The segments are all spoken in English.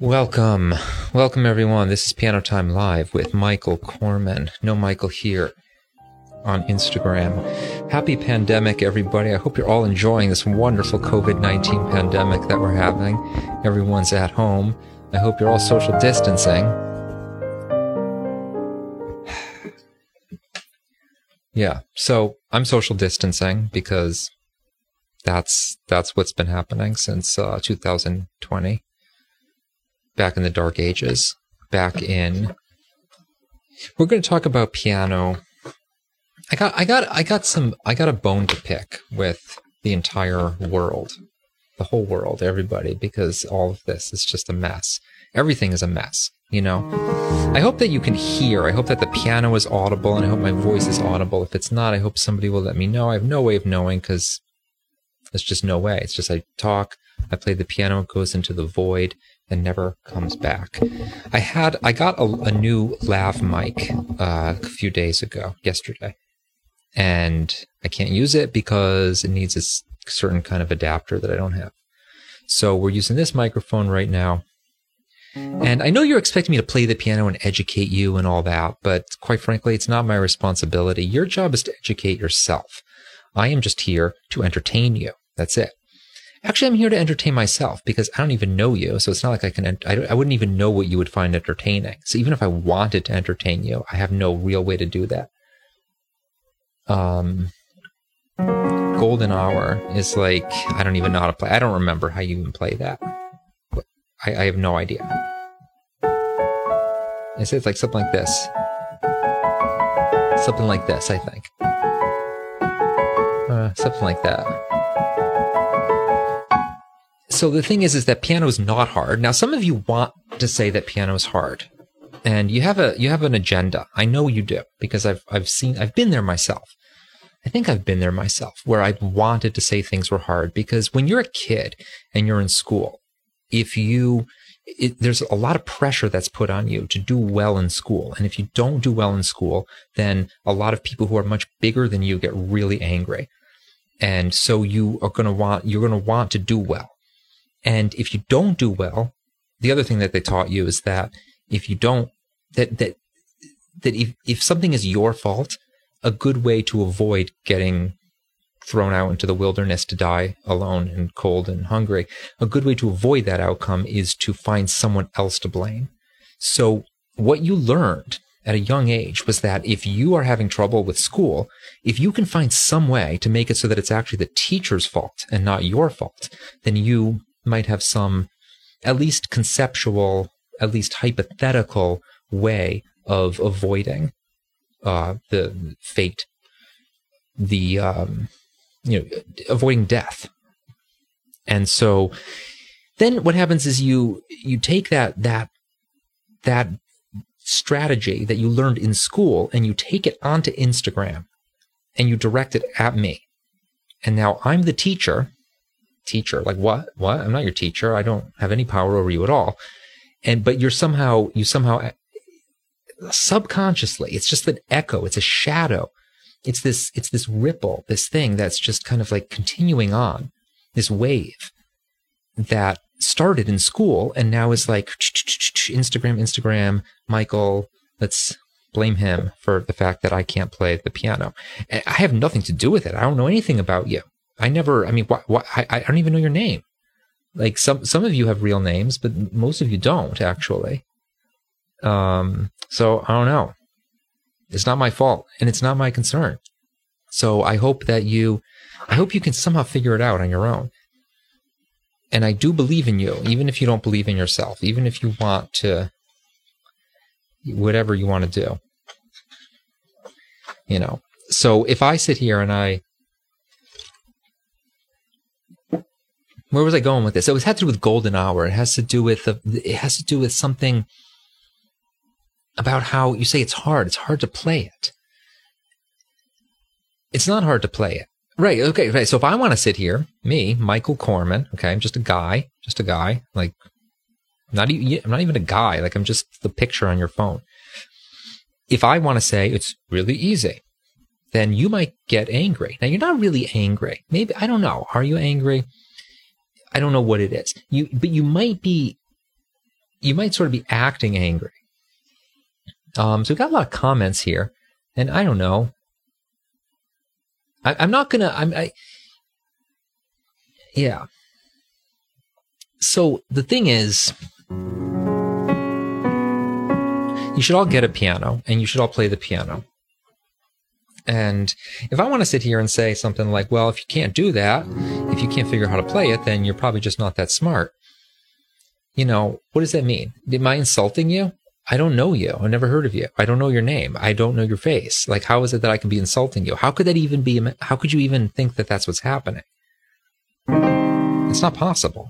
Welcome. Welcome, everyone. This is Piano Time Live with Michael Corman. No Michael here on Instagram. Happy pandemic, everybody. I hope you're all enjoying this wonderful COVID-19 pandemic that we're having. Everyone's at home. I hope you're all social distancing. Yeah, so I'm social distancing because that's what's been happening since 2020. Back in the dark ages. We're going to talk about piano. I got a bone to pick with the entire world, the whole world, everybody, because all of this is just a mess. Everything is a mess, you know. I hope that you can hear. I hope that the piano is audible, and I hope my voice is audible. If it's not, I hope somebody will let me know. I have no way of knowing because there's just no way. It's just I talk, I play the piano, it goes into the void and never comes back. I got a new lav mic a few days ago, yesterday, and I can't use it because it needs a certain kind of adapter that I don't have. So we're using this microphone right now. And I know you're expecting me to play the piano and educate you and all that, but quite frankly, it's not my responsibility. Your job is to educate yourself. I am just here to entertain you. That's it. Actually, I'm here to entertain myself because I don't even know you. So it's not like I wouldn't even know what you would find entertaining. So even if I wanted to entertain you, I have no real way to do that. Golden Hour is like, I don't even know how to play. I don't remember how you even play that. I have no idea. It's like something like this. Something like this, I think. Something like that. So the thing is that piano is not hard. Now, some of you want to say that piano is hard, and you have an agenda. I know you do because I've been there myself. I think I've been there myself where I wanted to say things were hard because when you're a kid and you're in school, there's a lot of pressure that's put on you to do well in school, and if you don't do well in school, then a lot of people who are much bigger than you get really angry, and so you're going to want to do well. And if you don't do well, the other thing that they taught you is that if you don't, that if something is your fault, a good way to avoid getting thrown out into the wilderness to die alone and cold and hungry, a good way to avoid that outcome is to find someone else to blame. So what you learned at a young age was that if you are having trouble with school, if you can find some way to make it so that it's actually the teacher's fault and not your fault, then you might have some, at least conceptual, at least hypothetical way of avoiding the fate, avoiding death. And so then what happens is you take that strategy that you learned in school and you take it onto Instagram and you direct it at me. And now I'm the teacher, like what? I'm not your teacher. I don't have any power over you at all. But you somehow subconsciously, it's just an echo. It's a shadow. It's this ripple, this thing that's just kind of like continuing on, this wave that started in school and now is like Instagram, Michael, let's blame him for the fact that I can't play the piano. And I have nothing to do with it. I don't know anything about you. I don't even know your name. Like some of you have real names, but most of you don't actually. So I don't know. It's not my fault and it's not my concern. So I hope you can somehow figure it out on your own. And I do believe in you, even if you don't believe in yourself, even if you want to, whatever you want to do, you know. So if I sit here and where was I going with this? It had to do with Golden Hour. It has to do with something about how you say it's hard. It's hard to play it. It's not hard to play it. Right. Okay. Right. So if I want to sit here, me, Michael Corman, okay, I'm just a guy, like I'm not even a guy. Like I'm just the picture on your phone. If I want to say it's really easy, then you might get angry. Now you're not really angry. Maybe, I don't know. Are you angry? I don't know what it is. But you might be you might sort of be acting angry. So we've got a lot of comments here, and I don't know. I'm not gonna. Yeah. So the thing is, you should all get a piano, and you should all play the piano. And if I want to sit here and say something like, well, if you can't do that, if you can't figure out how to play it, then you're probably just not that smart. You know, what does that mean? Am I insulting you? I don't know you. I've never heard of you. I don't know your name. I don't know your face. Like, how is it that I can be insulting you? How could that even be? How could you even think that that's what's happening? It's not possible.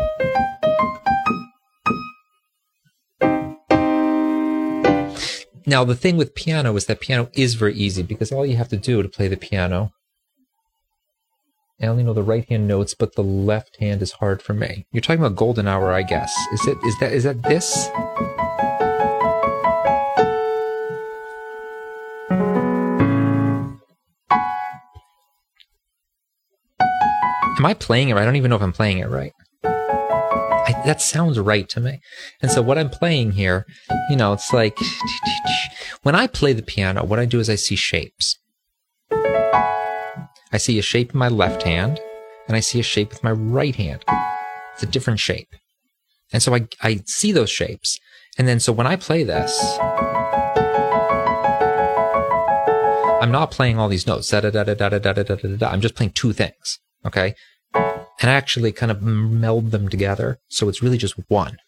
Now, the thing with piano is that piano is very easy because all you have to do to play the piano, I only know the right hand notes, but the left hand is hard for me. You're talking about golden hour, I guess. Is that this? Am I playing it right? I don't even know if I'm playing it right. That sounds right to me. And so what I'm playing here, you know, it's like, when I play the piano, what I do is I see shapes. I see a shape in my left hand, and I see a shape with my right hand. It's a different shape. And so I see those shapes. And then so when I play this, I'm not playing all these notes. I'm just playing two things. Okay? And I actually kind of meld them together. So it's really just one.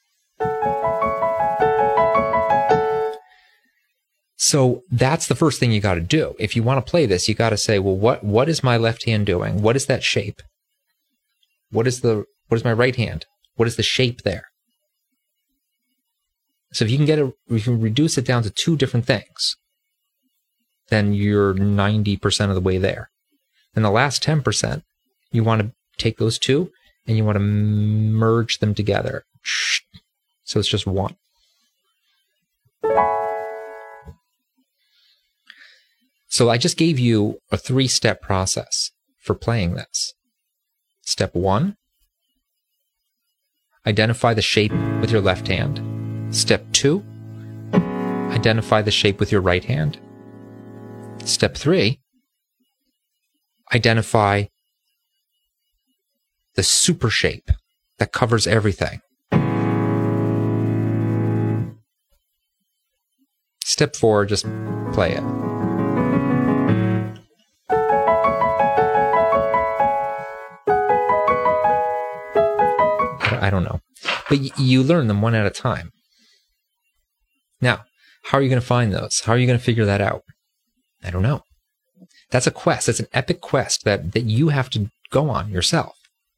So that's the first thing you got to do. If you want to play this, you got to say, well, what is my left hand doing? What is that shape? What is my right hand? What is the shape there? So if you can reduce it down to two different things, then you're 90% of the way there. And the last 10%, you want to take those two and you want to merge them together. So it's just one. So I just gave you a 3-step process for playing this. Step 1, identify the shape with your left hand. Step 2, identify the shape with your right hand. Step 3, identify the super shape that covers everything. Step 4, just play it. I don't know. But you learn them one at a time. Now, how are you going to find those? How are you going to figure that out? I don't know. That's a quest. That's an epic quest that you have to go on yourself.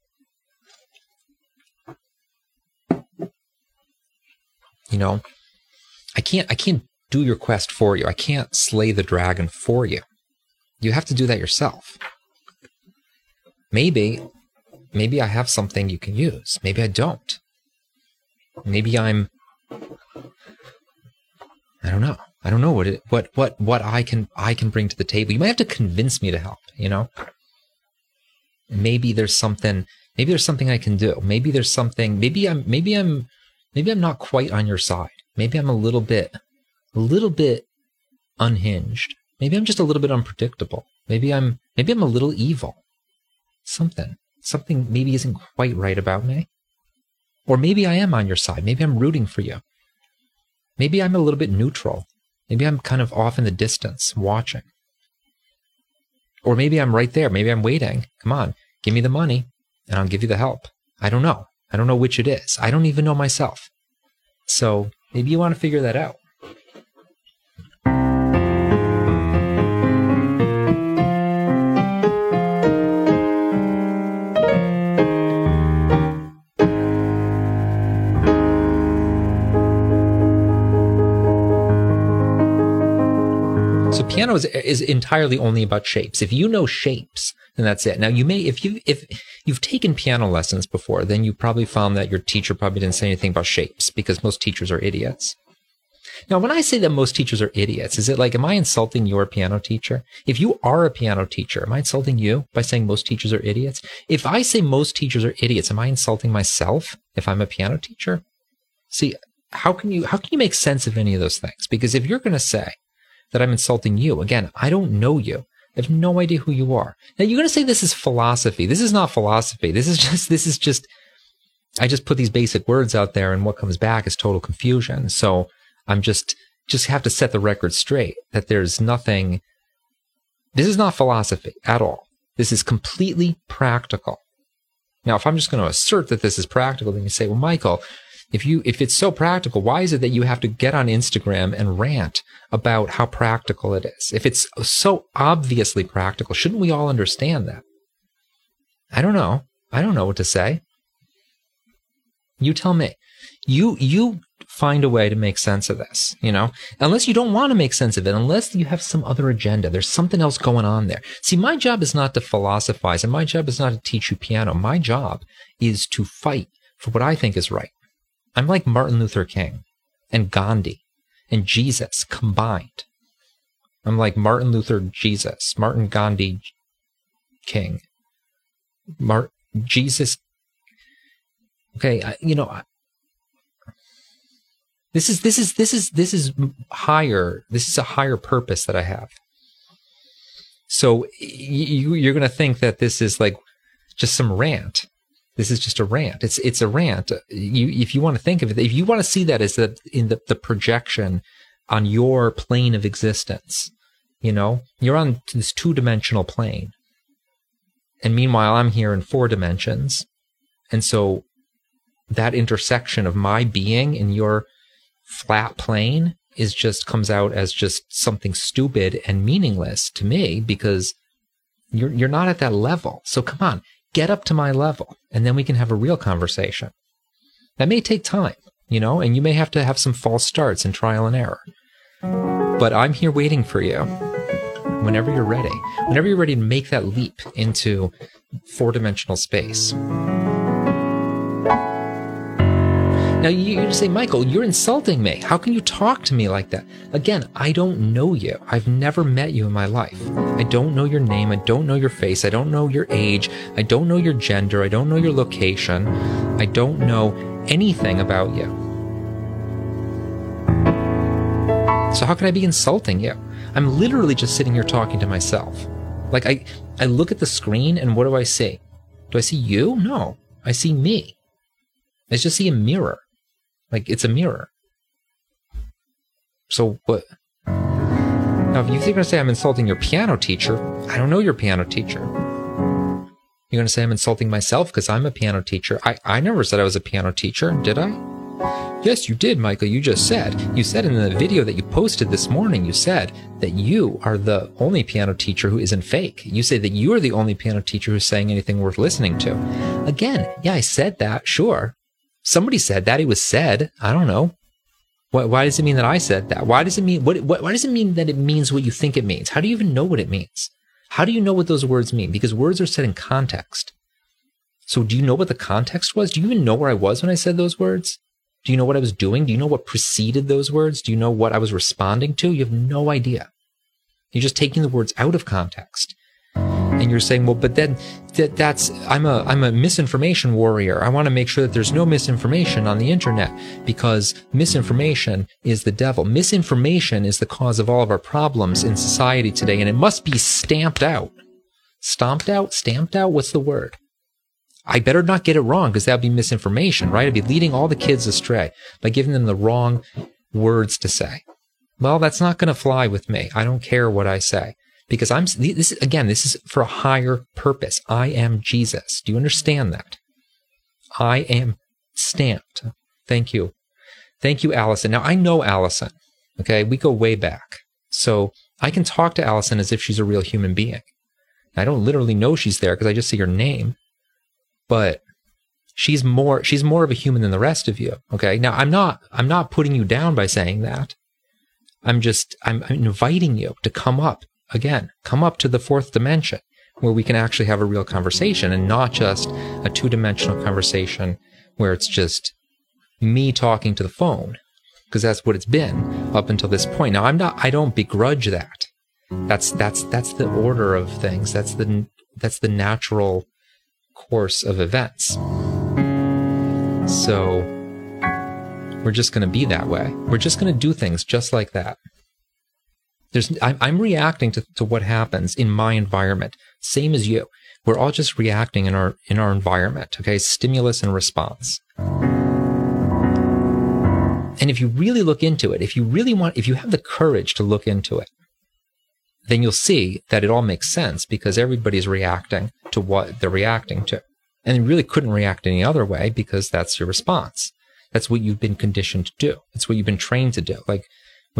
You know, I can't do your quest for you. I can't slay the dragon for you. You have to do that yourself. Maybe I have something you can use. Maybe I don't. Maybe I don't know. I don't know what I can bring to the table. You might have to convince me to help, you know? Maybe there's something I can do. Maybe I'm not quite on your side. Maybe I'm a little bit unhinged. Maybe I'm just a little bit unpredictable. Maybe I'm a little evil. Something maybe isn't quite right about me. Or maybe I am on your side. Maybe I'm rooting for you. Maybe I'm a little bit neutral. Maybe I'm kind of off in the distance, watching. Or maybe I'm right there. Maybe I'm waiting. Come on, give me the money, and I'll give you the help. I don't know. I don't know which it is. I don't even know myself. So maybe you want to figure that out. So piano is entirely only about shapes. If you know shapes, then that's it. Now you may, if you've taken piano lessons before, then you probably found that your teacher probably didn't say anything about shapes because most teachers are idiots. Now, when I say that most teachers are idiots, is it like, am I insulting your piano teacher? If you are a piano teacher, am I insulting you by saying most teachers are idiots? If I say most teachers are idiots, am I insulting myself if I'm a piano teacher? See, how can you make sense of any of those things? Because if you're going to say that I'm insulting you, again, I don't know you. I have no idea who you are. Now you're going to say this is philosophy. This is not philosophy. This is just, I just put these basic words out there and what comes back is total confusion. So I'm just have to set the record straight that there's nothing, this is not philosophy at all. This is completely practical. Now, if I'm just going to assert that this is practical, then you say, well, Michael, if it's so practical, why is it that you have to get on Instagram and rant about how practical it is? If it's so obviously practical, shouldn't we all understand that? I don't know. I don't know what to say. You tell me. You find a way to make sense of this, unless you don't want to make sense of it, unless you have some other agenda. There's something else going on there. See, my job is not to philosophize, and my job is not to teach you piano. My job is to fight for what I think is right. I'm like Martin Luther King and Gandhi and Jesus combined. I'm like Martin Luther, Jesus, Martin Gandhi, King, Jesus. Okay, This is higher. This is a higher purpose that I have. So you're going to think that this is like just some rant. This is just a rant. It's a rant. If you want to think of it, if you want to see that as in the projection on your plane of existence, you're on this 2-dimensional plane. And meanwhile, I'm here in 4 dimensions. And so that intersection of my being in your flat plane comes out as just something stupid and meaningless to me because you're not at that level. So come on, get up to my level and then we can have a real conversation. That may take time, and you may have to have some false starts and trial and error. But I'm here waiting for you whenever you're ready. Whenever you're ready to make that leap into 4-dimensional space. Now, you say, Michael, you're insulting me. How can you talk to me like that? Again, I don't know you. I've never met you in my life. I don't know your name. I don't know your face. I don't know your age. I don't know your gender. I don't know your location. I don't know anything about you. So how can I be insulting you? I'm literally just sitting here talking to myself. Like, I look at the screen and what do I see? Do I see you? No. I see me. I just see a mirror. Like, it's a mirror. So what? Now, if you're going to say I'm insulting your piano teacher, I don't know your piano teacher. You're going to say I'm insulting myself because I'm a piano teacher. I never said I was a piano teacher, did I? Yes, you did, Michael. You just said. You said in the video that you posted this morning, you said that you are the only piano teacher who isn't fake. You say that you are the only piano teacher who's saying anything worth listening to. Again, yeah, I said that, sure. Somebody said that. It was said. I don't know. Why does it mean that I said that? Why does it mean why does it mean that it means what you think it means? How do you even know what it means? How do you know what those words mean? Because words are said in context. So do you know what the context was? Do you even know where I was when I said those words? Do you know what I was doing? Do you know what preceded those words? Do you know what I was responding to? You have no idea. You're just taking the words out of context. And you're saying, well, but then I'm a misinformation warrior. I want to make sure that there's no misinformation on the internet because misinformation is the devil. Misinformation is the cause of all of our problems in society today, and it must be stamped out. Stomped out? Stamped out? What's the word? I better not get it wrong because that would be misinformation, right? I'd be leading all the kids astray by giving them the wrong words to say. Well, that's not going to fly with me. I don't care what I say. Because this is for a higher purpose. I am Jesus. Do you understand that? I am stamped. Thank you. Thank you, Allison. Now, I know Allison. Okay, we go way back. So I can talk to Allison as if she's a real human being. I don't literally know she's there because I just see her name. But she's more of a human than the rest of you. Okay. Now, I'm not putting you down by saying that. I'm inviting you to come up. Again, come up to the 4th dimension where we can actually have a real conversation and not just a 2-dimensional conversation where it's just me talking to the phone, because that's what it's been up until this point. Now, I don't begrudge that. That's the order of things. That's the natural course of events. So We're just going to be that way. We're just going to do things just like that. I'm reacting to what happens in my environment, same as you. We're all just reacting in our environment, okay? Stimulus and response. And if you really look into it, if you have the courage to look into it, then you'll see that it all makes sense because everybody's reacting to what they're reacting to. And you really couldn't react any other way because that's your response. That's what you've been conditioned to do. It's what you've been trained to do. Like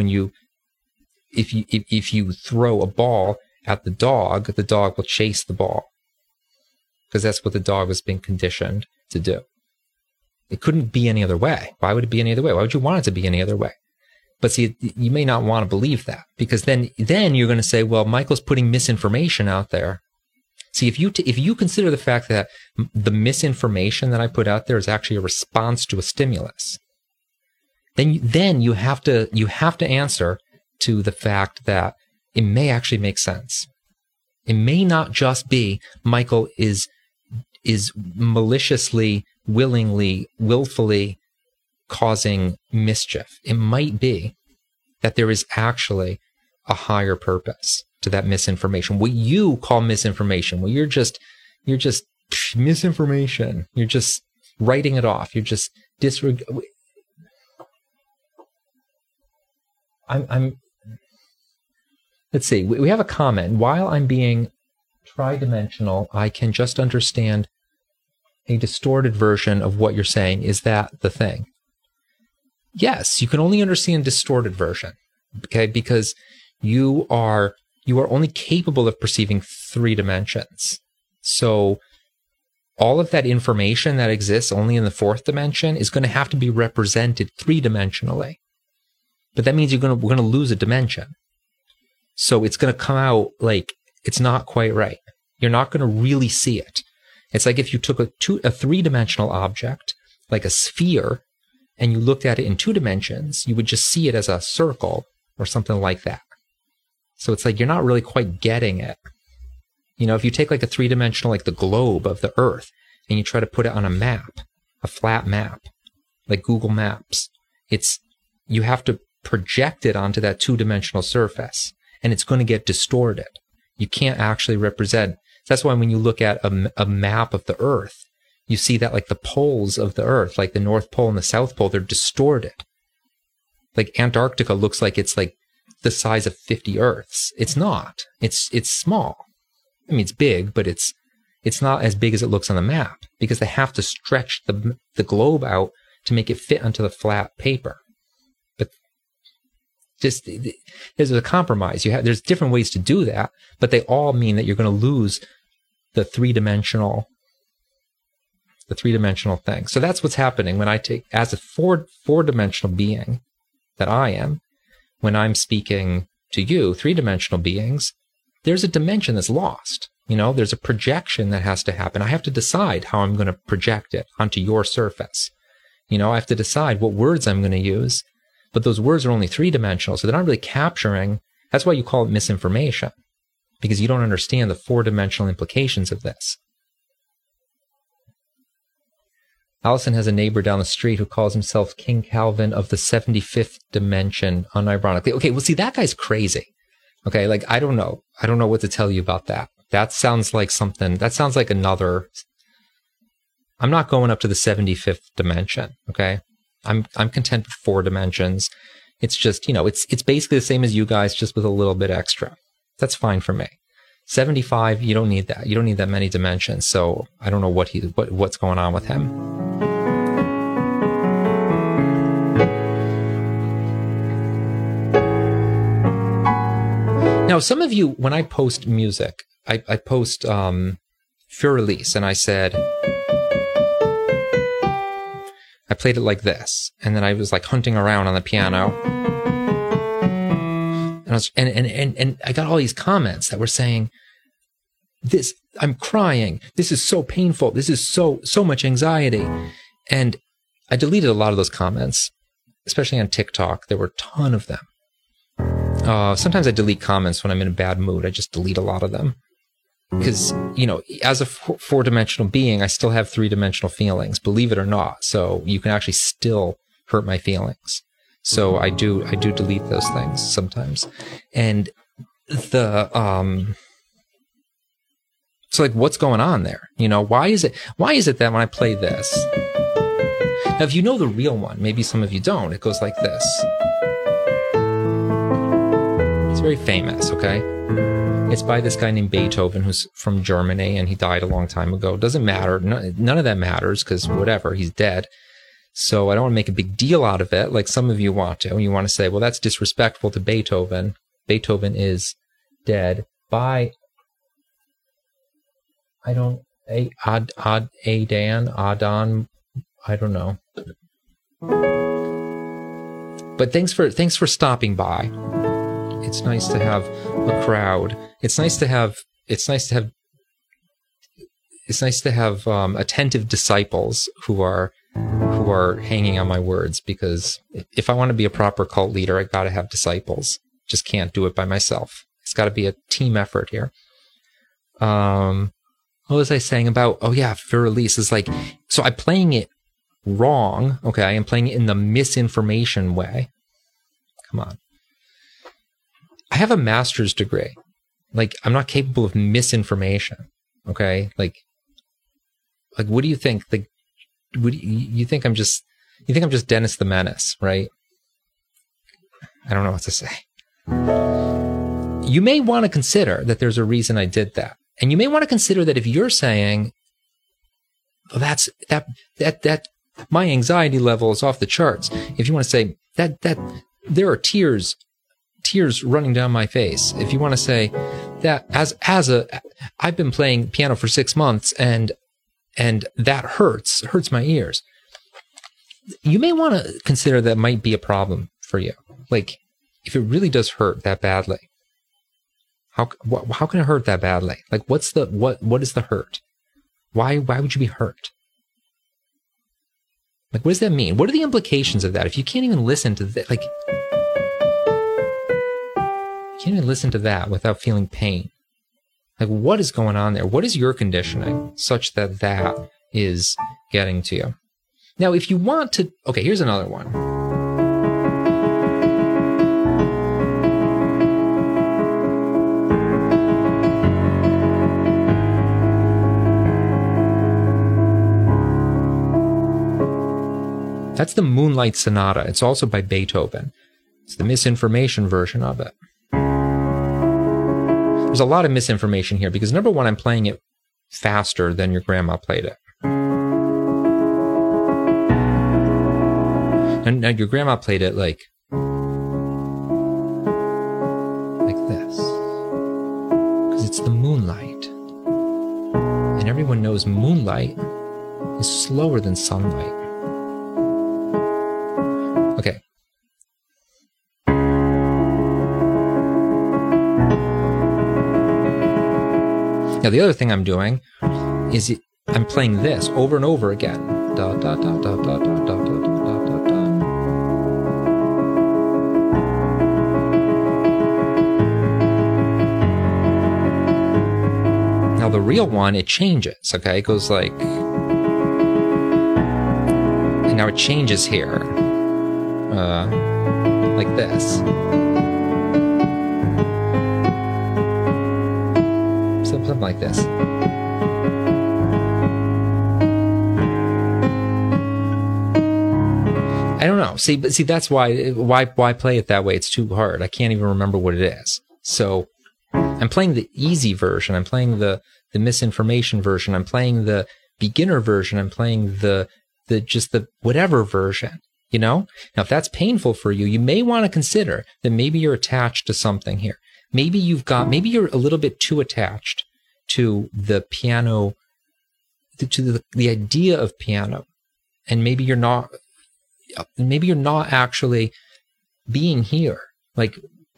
if you throw a ball at the dog will chase the ball because that's what the dog was being conditioned to do. It couldn't be any other way. Why would it be any other way? Why would you want it to be any other way? But see, you may not want to believe that because then you're going to say, well, Michael's putting misinformation out there. See, if you consider the fact that the misinformation that I put out there is actually a response to a stimulus, then you have to answer to the fact that it may actually make sense. It may not just be Michael is maliciously, willingly, willfully causing mischief. It might be that there is actually a higher purpose to that misinformation. What you call misinformation, well, you're just misinformation. You're just writing it off. You're just let's see. We have a comment. While I'm being tridimensional, I can just understand a distorted version of what you're saying. Is that the thing? Yes, you can only understand a distorted version, okay? Because you are only capable of perceiving 3 dimensions. So all of that information that exists only in the 4th dimension is going to have to be represented 3-dimensionally. But that means we're going to lose a dimension. So it's going to come out like it's not quite right. You're not going to really see it. It's like if you took a 3-dimensional object, like a sphere, and you looked at it in 2 dimensions, you would just see it as a circle or something like that. So it's like you're not really quite getting it. You know, if you take like a 3-dimensional, like the globe of the Earth, and you try to put it on a map, a flat map, like Google Maps, you have to project it onto that 2-dimensional surface, and it's going to get distorted. You can't actually represent. That's why when you look at a map of the Earth, you see that like the poles of the Earth, like the North Pole and the South Pole, they're distorted. Like Antarctica looks like it's like the size of 50 Earths. It's not. It's small. I mean, it's big, but it's not as big as it looks on the map because they have to stretch the globe out to make it fit onto the flat paper. But just there's a compromise. There's different ways to do that, but they all mean that you're going to lose the 3-dimensional thing. So that's what's happening when I take, as a four-dimensional being that I am, when I'm speaking to you, 3-dimensional beings, there's a dimension that's lost. You know, there's a projection that has to happen. I have to decide how I'm going to project it onto your surface. You know, I have to decide what words I'm going to use, but those words are only 3-dimensional, so they're not really capturing. That's why you call it misinformation, because you don't understand the 4-dimensional implications of this. Allison has a neighbor down the street who calls himself King Calvin of the 75th dimension, unironically. Okay, well, see, that guy's crazy. Okay, like, I don't know what to tell you about that. That sounds like another. I'm not going up to the 75th dimension, okay? I'm content with 4 dimensions. It's just, you know, it's basically the same as you guys, just with a little bit extra. That's fine for me. 75, you don't need that. You don't need that many dimensions. So I don't know what's going on with him. Now, some of you, when I post music, I post Fur-Elise, and I said, I played it like this, and then I was like hunting around on the piano, and I got all these comments that were saying, "This, I'm crying. This is so painful. This is so much anxiety," and I deleted a lot of those comments, especially on TikTok. There were a ton of them. Sometimes I delete comments when I'm in a bad mood. I just delete a lot of them. Because, you know, as a 4-dimensional being, I still have 3-dimensional feelings, believe it or not. So you can actually still hurt my feelings. So I do delete those things sometimes. And the so like, what's going on there? You know, why is it that when I play this, now if you know the real one, maybe some of you don't, it goes like this. It's very famous, okay? It's by this guy named Beethoven, who's from Germany, and he died a long time ago. Doesn't matter. None of that matters, because whatever, he's dead. So I don't want to make a big deal out of it, like some of you want to. You want to say, well, that's disrespectful to Beethoven. Beethoven is dead by, I don't, Adon, I don't know. But thanks for stopping by. It's nice to have a crowd. It's nice to have attentive disciples who are hanging on my words, because if I want to be a proper cult leader, I got to have disciples. Just can't do it by myself. It's got to be a team effort here. What was I saying about, for release is like, so I'm playing it wrong. Okay. I'm playing it in the misinformation way. Come on. I have a master's degree. Like, I'm not capable of misinformation. Okay. Like what do you think? Like, you think I'm just Dennis the Menace, right? I don't know what to say. You may want to consider that there's a reason I did that. And you may want to consider that if you're saying, well, that my anxiety level is off the charts. If you want to say that there are tears running down my face. If you want to say that I've been playing piano for 6 months and that hurts my ears. You may want to consider that might be a problem for you. Like, if it really does hurt that badly, how can it hurt that badly? Like, what is the hurt? Why would you be hurt? Like, what does that mean? What are the implications of that? If you can't even listen to that, like, you can't even listen to that without feeling pain. Like, what is going on there? What is your conditioning such that is getting to you? Now, if you want to, okay, here's another one. That's the Moonlight Sonata. It's also by Beethoven. It's the misinformation version of it. There's a lot of misinformation here because, number one, I'm playing it faster than your grandma played it. And your grandma played it like this. Because it's the moonlight. And everyone knows moonlight is slower than sunlight. Okay. Now, the other thing I'm doing is I'm playing this over and over again. Da, da, da, da, da, da, da, da, da, da, da. Now, the real one, it changes, okay? It goes like... And now it changes here. Like this. Something like this. I don't know. See, that's why play it that way? It's too hard. I can't even remember what it is. So I'm playing the easy version. I'm playing the misinformation version. I'm playing the beginner version. I'm playing the whatever version. You know? Now, if that's painful for you, you may want to consider that maybe you're attached to something here. Maybe you're a little bit too attached to the piano, to the idea of piano. And maybe you're not actually being here. Like,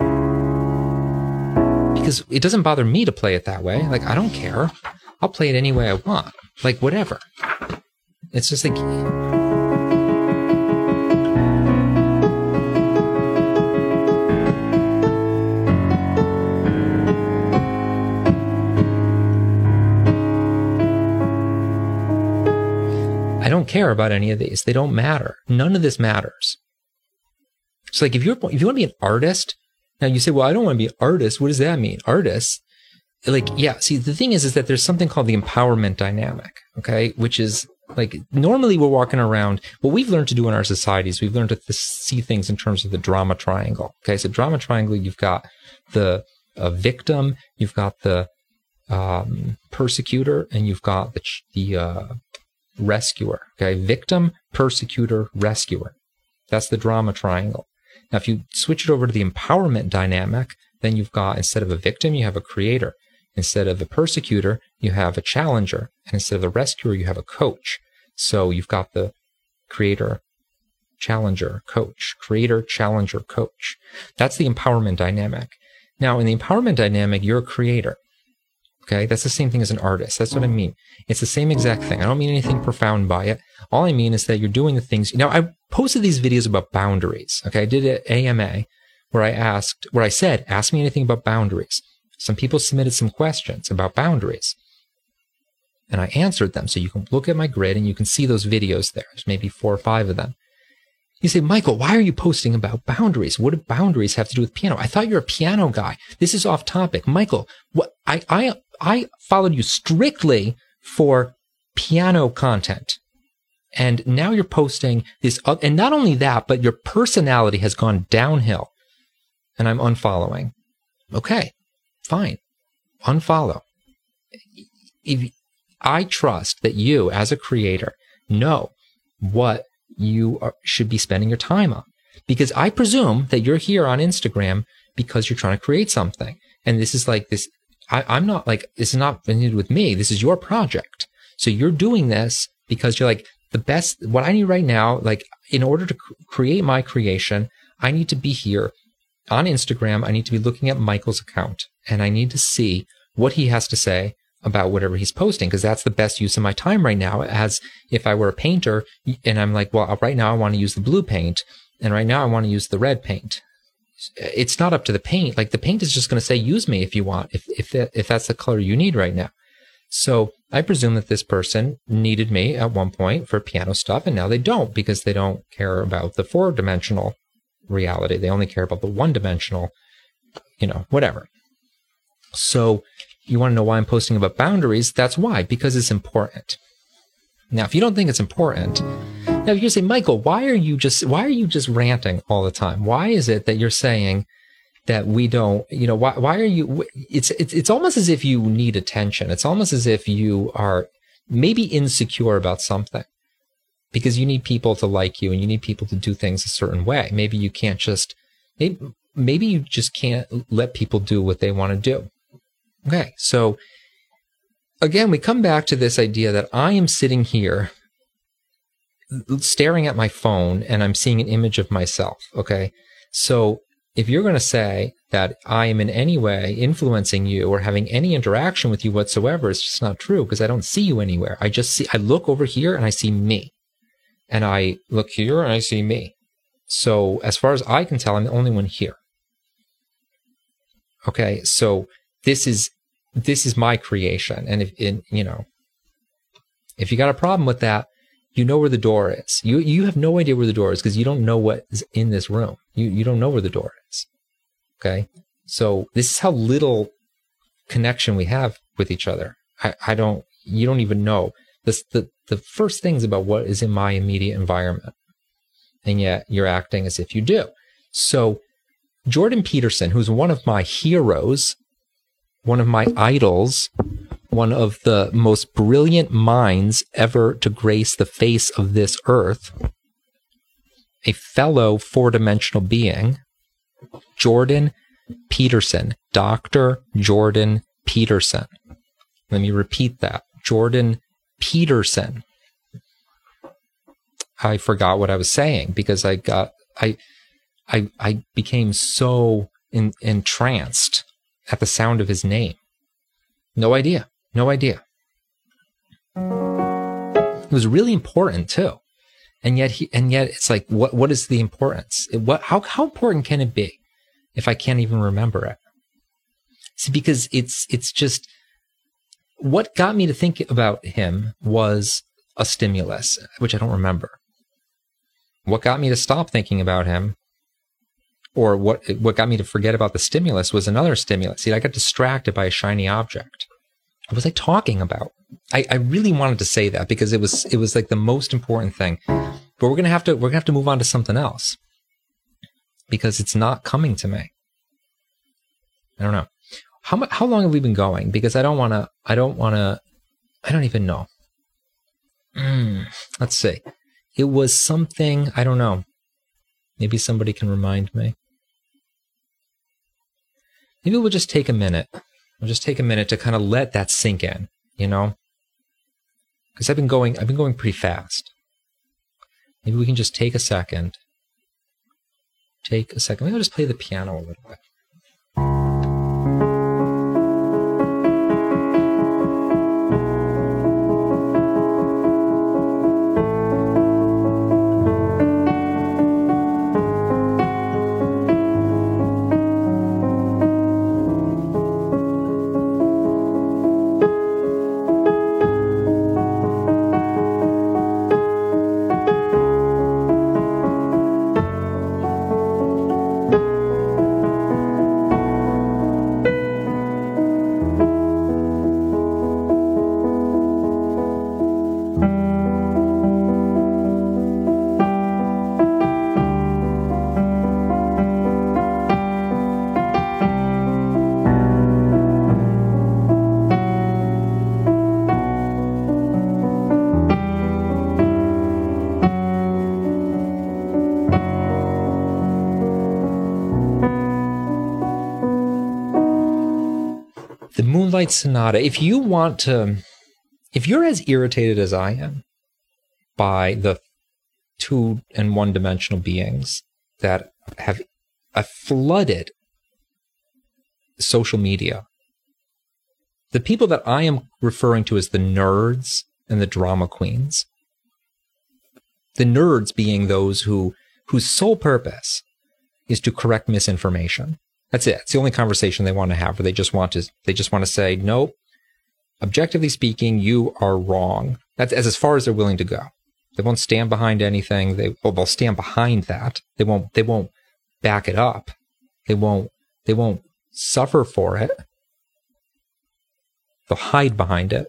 because it doesn't bother me to play it that way. Like, I don't care. I'll play it any way I want. Like, whatever. It's just like... don't care about any of these. They don't matter. None of this matters. It's like if you want to be an artist, now you say, well, I don't want to be an artist. What does that mean? Artists, like, yeah. See, the thing is that there's something called the empowerment dynamic, okay? Which is like, normally we're walking around, what we've learned to do in our societies, we've learned to see things in terms of the drama triangle. Okay, so drama triangle, you've got the victim, you've got the persecutor, and you've got the rescuer. Okay, victim, persecutor, rescuer. That's the drama triangle. Now, if you switch it over to the empowerment dynamic, then you've got, instead of a victim, you have a creator. Instead of a persecutor, you have a challenger. And instead of the rescuer, you have a coach. So you've got the creator, challenger, coach. Creator, challenger, coach. That's the empowerment dynamic. Now, in the empowerment dynamic, you're a creator. Okay? That's the same thing as an artist. That's what I mean. It's the same exact thing. I don't mean anything profound by it. All I mean is that you're doing the things. Now, I posted these videos about boundaries. Okay? I did an AMA where I said, ask me anything about boundaries. Some people submitted some questions about boundaries, and I answered them. So you can look at my grid and you can see those videos there. There's maybe 4 or 5 of them. You say, Michael, why are you posting about boundaries? What do boundaries have to do with piano? I thought you're a piano guy. This is off topic. Michael, what I followed you strictly for piano content. And now you're posting this, and not only that, but your personality has gone downhill. And I'm unfollowing. Okay. Fine. Unfollow. If I trust that you, as a creator, know what you should be spending your time on. Because I presume that you're here on Instagram because you're trying to create something. And this is like this, I'm not like, this is not affiliated with me. This is your project. So you're doing this because you're like, the best, what I need right now, like, in order to create my creation, I need to be here on Instagram. I need to be looking at Michael's account. And I need to see what he has to say about whatever he's posting, because that's the best use of my time right now. As if I were a painter and I'm like, well, right now I want to use the blue paint, and right now I want to use the red paint. It's not up to the paint. Like, the paint is just going to say, use me if you want, if that's the color you need right now. So I presume that this person needed me at one point for piano stuff, and now they don't, because they don't care about the 4-dimensional reality. They only care about the 1-dimensional, whatever. So you want to know why I'm posting about boundaries? That's why, because it's important. Now, if you don't think it's important, now if you say, Michael, why are you just ranting all the time? Why is it that you're saying that we don't, why are you, it's almost as if you need attention. It's almost as if you are maybe insecure about something because you need people to like you and you need people to do things a certain way. Maybe you can't just, maybe you just can't let people do what they want to do. Okay, so again, we come back to this idea that I am sitting here staring at my phone and I'm seeing an image of myself. Okay, so if you're going to say that I am in any way influencing you or having any interaction with you whatsoever, it's just not true, because I don't see you anywhere. I look over here and I see me. And I look here and I see me. So as far as I can tell, I'm the only one here. Okay, so this is my creation. And if you got a problem with that, you know where the door is. You have no idea where the door is because you don't know what is in this room. You don't know where the door is. Okay? So this is how little connection we have with each other. You don't even know the first things about what is in my immediate environment. And yet you're acting as if you do. So Jordan Peterson, who's one of my heroes, one of my idols, one of the most brilliant minds ever to grace the face of this earth, a fellow 4-dimensional being, Jordan Peterson, Dr. Jordan Peterson. Let me repeat that. Jordan Peterson. I forgot what I was saying because I became so entranced at the sound of his name. No idea. It was really important too. And yet it's like, what is the importance? How important can it be if I can't even remember it? See, because it's just, what got me to think about him was a stimulus, which I don't remember. What got me to stop thinking about him, or what got me to forget about the stimulus, was another stimulus. See, I got distracted by a shiny object. What was I talking about? I really wanted to say that because it was like the most important thing. But we're gonna have to move on to something else because it's not coming to me. I don't know. How long have we been going? Because I don't even know. Let's see. It was something, I don't know. Maybe somebody can remind me. Maybe we'll just take a minute. We'll just take a minute to kind of let that sink in, you know? Because I've been going pretty fast. Maybe we can just take a second. Maybe I'll just play the piano a little bit. The Moonlight Sonata, if you're as irritated as I am by the 2- and 1-dimensional beings that have flooded social media, the people that I am referring to as the nerds and the drama queens, the nerds being those whose sole purpose is to correct misinformation. That's it. It's the only conversation they want to have, where they just want to say, nope, objectively speaking, you are wrong. That's as far as they're willing to go. They won't stand behind anything. They'll stand behind that. They won't back it up. They won't suffer for it. They'll hide behind it.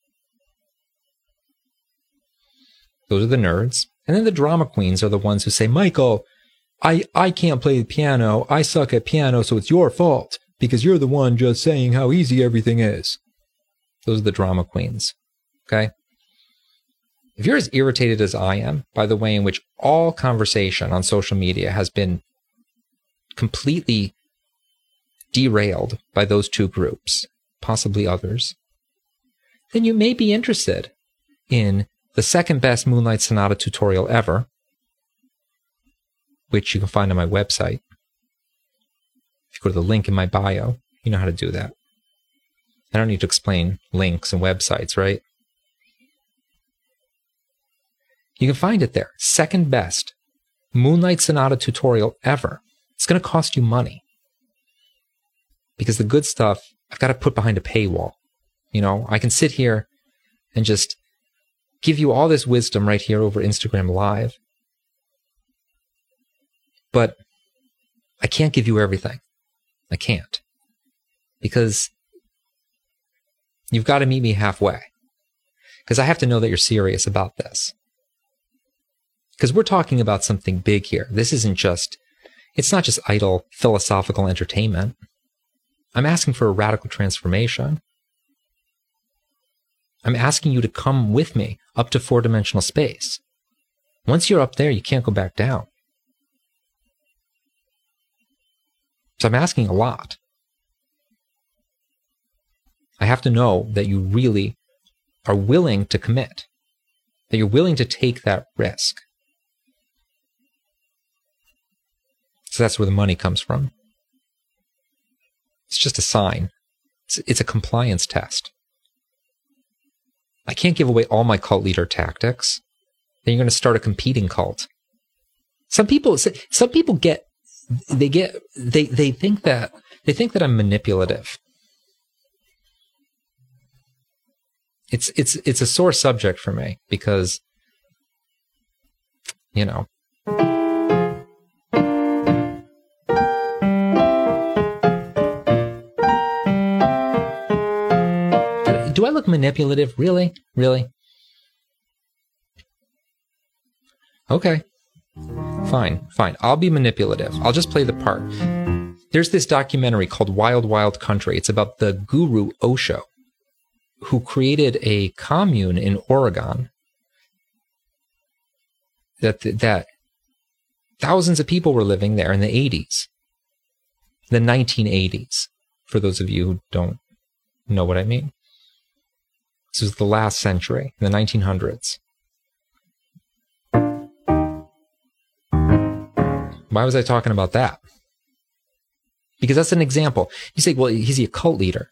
Those are the nerds. And then the drama queens are the ones who say, Michael, I can't play the piano. I suck at piano, so it's your fault because you're the one just saying how easy everything is. Those are the drama queens. Okay? If you're as irritated as I am by the way in which all conversation on social media has been completely derailed by those two groups, possibly others, then you may be interested in the second best Moonlight Sonata tutorial ever, which you can find on my website. If you go to the link in my bio, you know how to do that. I don't need to explain links and websites, right? You can find it there. Second best Moonlight Sonata tutorial ever. It's going to cost you money. Because the good stuff, I've got to put behind a paywall. You know, I can sit here and just give you all this wisdom right here over Instagram Live. But I can't give you everything. I can't. Because you've got to meet me halfway. Because I have to know that you're serious about this. Because we're talking about something big here. It's not just idle philosophical entertainment. I'm asking for a radical transformation. I'm asking you to come with me up to 4-dimensional space. Once you're up there, you can't go back down. So I'm asking a lot. I have to know that you really are willing to commit, that you're willing to take that risk. So that's where the money comes from. It's just a sign. It's a compliance test. I can't give away all my cult leader tactics. Then you're going to start a competing cult. Some people get they think that I'm manipulative. it's a sore subject for me because, you know, do I look manipulative? Really? Really? Okay. Fine. I'll be manipulative. I'll just play the part. There's this documentary called Wild Wild Country. It's about the guru Osho, who created a commune in Oregon that thousands of people were living there in the 80s, the 1980s, for those of you who don't know what I mean. This was the last century, the 1900s. Why was I talking about that? Because that's an example. You say, well, is he a cult leader?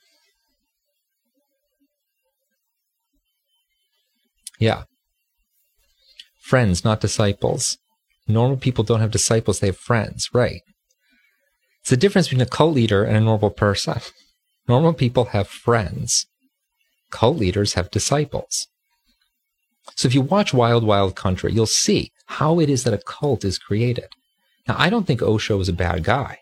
Yeah. Friends, not disciples. Normal people don't have disciples, they have friends, right? It's the difference between a cult leader and a normal person. Normal people have friends. Cult leaders have disciples. So if you watch Wild Wild Country, you'll see how it is that a cult is created. Now, I don't think Osho was a bad guy.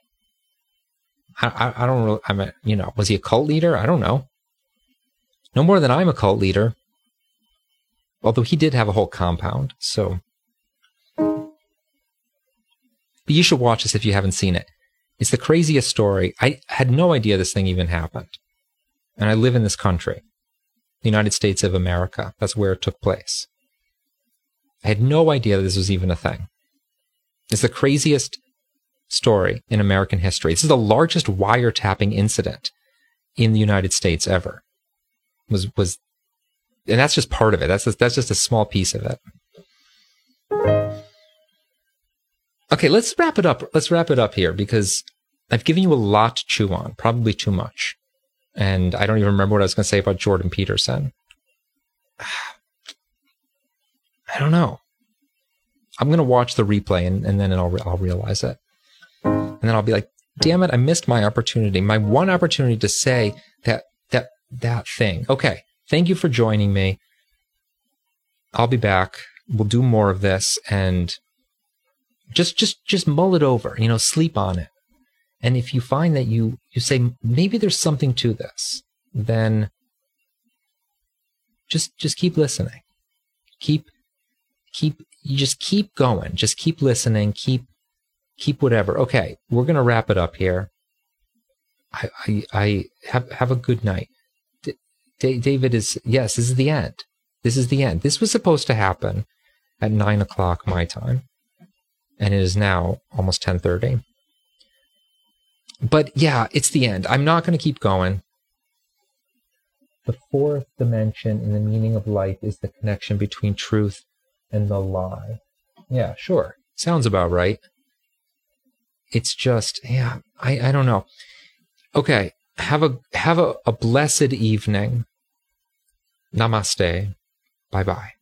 I don't really, I mean, you know, was he a cult leader? I don't know. No more than I'm a cult leader. Although he did have a whole compound, so. But you should watch this if you haven't seen it. It's the craziest story. I had no idea this thing even happened. And I live in this country, the United States of America. That's where it took place. I had no idea this was even a thing. It's the craziest story in American history. This is the largest wiretapping incident in the United States ever. And that's just part of it. That's just a small piece of it. Okay, let's wrap it up. Let's wrap it up here because I've given you a lot to chew on, probably too much. And I don't even remember what I was going to say about Jordan Peterson. I don't know. I'm going to watch the replay and then I'll realize it. And then I'll be like, damn it, I missed my opportunity. My one opportunity to say that thing. Okay. Thank you for joining me. I'll be back. We'll do more of this and just mull it over, you know, sleep on it. And if you find that you say, maybe there's something to this, then just keep listening. You just keep going. Just keep listening. Keep whatever. Okay. We're going to wrap it up here. I have a good night. David yes, this is the end. This is the end. This was supposed to happen at 9 o'clock my time. And it is now almost 10:30. But yeah, it's the end. I'm not going to keep going. The fourth dimension in the meaning of life is the connection between truth and the lie. Yeah, sure. Sounds about right. It's just, yeah, I don't know. Okay. Have a blessed evening. Namaste. Bye-bye.